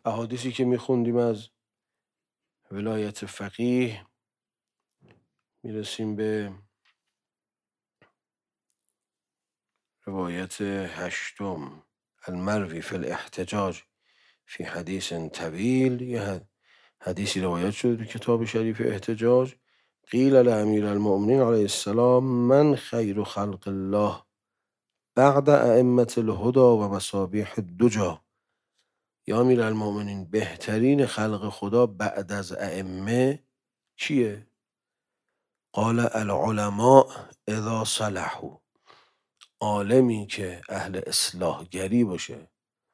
احادیثی که میخوندیم از ولایت فقیه میرسیم به روایت 8 المروی فی الاحتجاج فی حدیث طویل. یه حدیثی روایت شده تو کتاب شریف احتجاج. قیل لامیر المؤمنین علیه السلام من خیر خلق الله بعد ائمة الهدى و مصابیح الدجى. یا امیر المؤمنین بهترین خلق خدا بعد از ائمه کیه؟ قال العلماء اذا صلحوا. عالمی که اهل اصلاح گری باشه،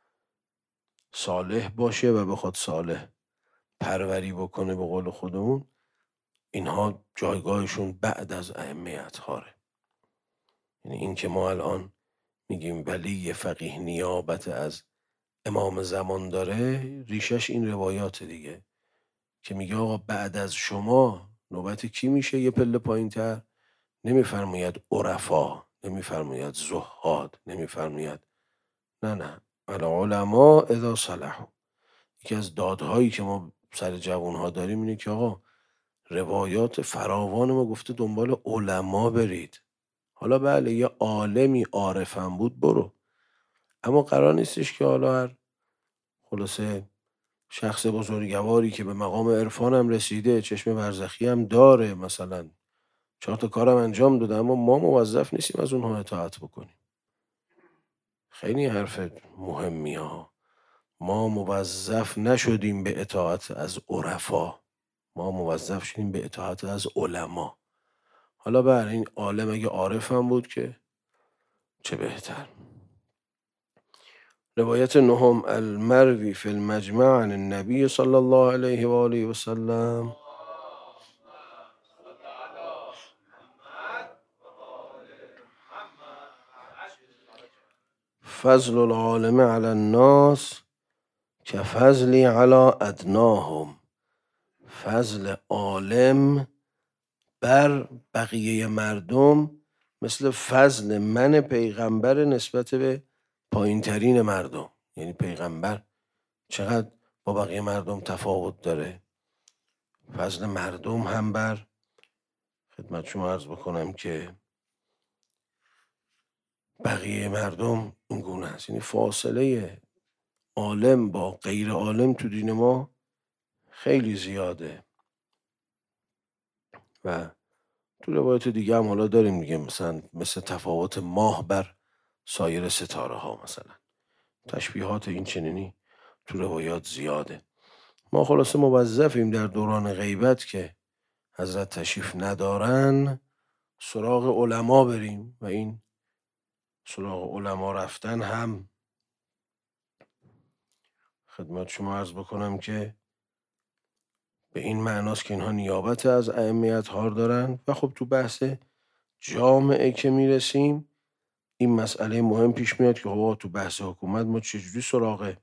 صالح باشه و بخواد صالح پروری بکنه، به قول خودمون، اینها جایگاهشون بعد از ائمه اطهاره. یعنی این که ما الان میگیم ولی فقیه نیابت از امام زمان داره، ریشش این روایات دیگه که میگه آقا بعد از شما نوبت کی میشه یه پله پایین تر؟ نمیفرماید عرفا، نمیفرماید زهاد، نمیفرماید نه العلماء اذا صلحوا. یکی از دادهایی که ما سر جوانها داریم اینه که آقا روایات فراوان ما گفته دنبال علما برید. حالا بله یه عالمی عارفم بود برو، اما قرار نیستش که حالا هر خلاصه شخص بزرگواری که به مقام عرفان هم رسیده، چشم برزخی هم داره، مثلا 4 تا کارم انجام داده، اما ما موظف نیستیم از اونها اطاعت بکنیم. خیلی حرف مهمی ها. ما موظف نشدیم به اطاعت از عرفا، ما موظف شدیم به اطاعت از علما. حالا بر این عالم اگه عارف هم بود که چه بهتر. روایت 9 المروی فی المجمع عن النبی صلی الله علیه و آله و سلم. فضل العالم علی الناس که فضلی علی ادناهم. فضل عالم بر بقیه مردم مثل فضل من پیغمبر نسبت به پایین ترین مردم. یعنی پیغمبر چقدر با بقیه مردم تفاوت داره. فضل مردم هم بر خدمت شما عرض بکنم که بقیه مردم این گونه است. یعنی فاصله عالم با غیر عالم تو دین ما خیلی زیاده و تو روایت دیگه هم حالا داریم دیگه، مثل تفاوت ماه بر سایر ستاره ها، مثلا تشبیهات این چنینی تو روایات زیاده. ما خلاصه موظفیم در دوران غیبت که حضرت تشریف ندارن سراغ علما بریم و این سراغ علما رفتن هم خدمت شما عرض بکنم که به این معناست که اینها نیابت از ائمه اطهار دارن. و خب تو بحث جامعه که میرسیم این مسئله مهم پیش میاد که خب تو بحث حکومت ما چجوری سراغ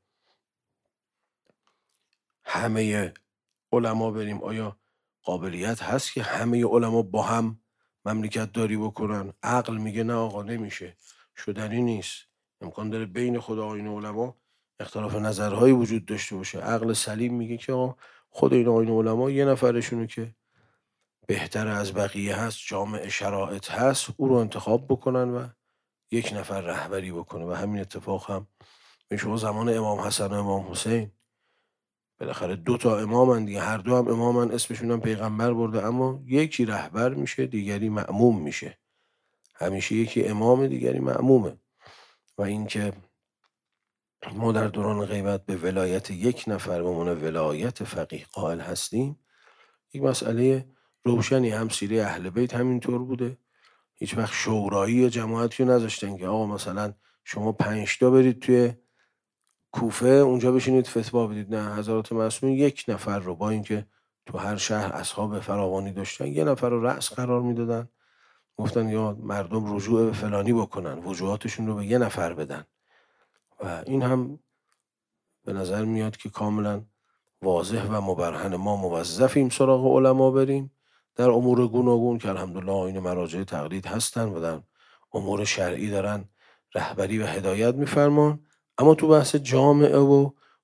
همه علما بریم؟ آیا قابلیت هست که همه علما با هم مملکت داری بکنن؟ عقل میگه نه آقا نمیشه، شدنی نیست. امکان داره بین خود آقایون علما اختلاف نظرهایی وجود داشته باشه. عقل سلیم میگه که آقا خود این آقایون علما یه نفرشونو که بهتر از بقیه هست، جامع شرایط هست، او رو انتخاب بکنن و یک نفر رهبری بکنه. و همین اتفاق هم میشه زمان امام حسن و امام حسین. بالاخره 2 تا امامن دیگه، هر دو هم امامن، اسمشون هم پیغمبر برده، اما یکی رهبر میشه دیگری مأموم میشه. همیشه یکی امام دیگری مأمومه. و اینکه ما در دوران غیبت به ولایت یک نفر به عنوان ولایت فقیه قائل هستیم، یک مسئله روشنی. هم سیره اهل بیت همینطور بوده. هیچ وقت شورایی جماعتی رو نذاشتن که آقا مثلا شما 5 تا برید توی کوفه اونجا بشینید فتوا بدید. نه، حضرات معصومین 1 نفر رو، با اینکه تو هر شهر اصحاب فراوانی داشتن، 1 نفر رو رأس قرار میدادن، گفتن یا مردم رجوع به فلانی بکنن، وجوهاتشون رو به 1 نفر بدن. و این هم به نظر میاد که کاملا واضح و مبرهن. ما موظفیم سراغ علما بریم در امور گوناگون که الحمدلله این مراجع تقلید هستن و در امور شرعی دارن رهبری و هدایت میفرمان. اما تو بحث جامعه و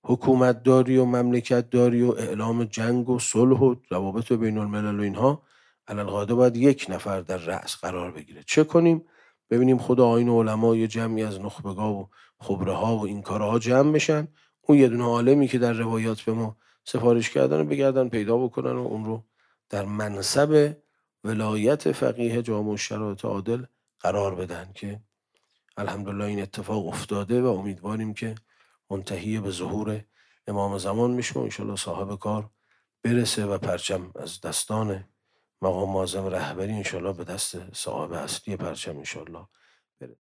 حکومت داری و مملکت داری و اعلام جنگ و صلح و روابط بین الملل و اینها علالقاعده باید یک نفر در رأس قرار بگیره. چه کنیم؟ ببینیم خود آیین علما یه جمعی از نخبگا و خبره ها و این کارها جمع بشن، اون یه دونه عالمی که در روایات به ما سفارش کردن رو بگردن پیدا بکنن و اون رو در منصب ولایت فقیه جامع الشرایط عادل قرار بدن که الحمدلله این اتفاق افتاده و امیدواریم که منتهی به ظهور امام زمان میشه و انشالله صاحب کار برسه و پرچم از دستان مقام معظم رهبری انشالله به دست صاحب اصلی پرچم انشالله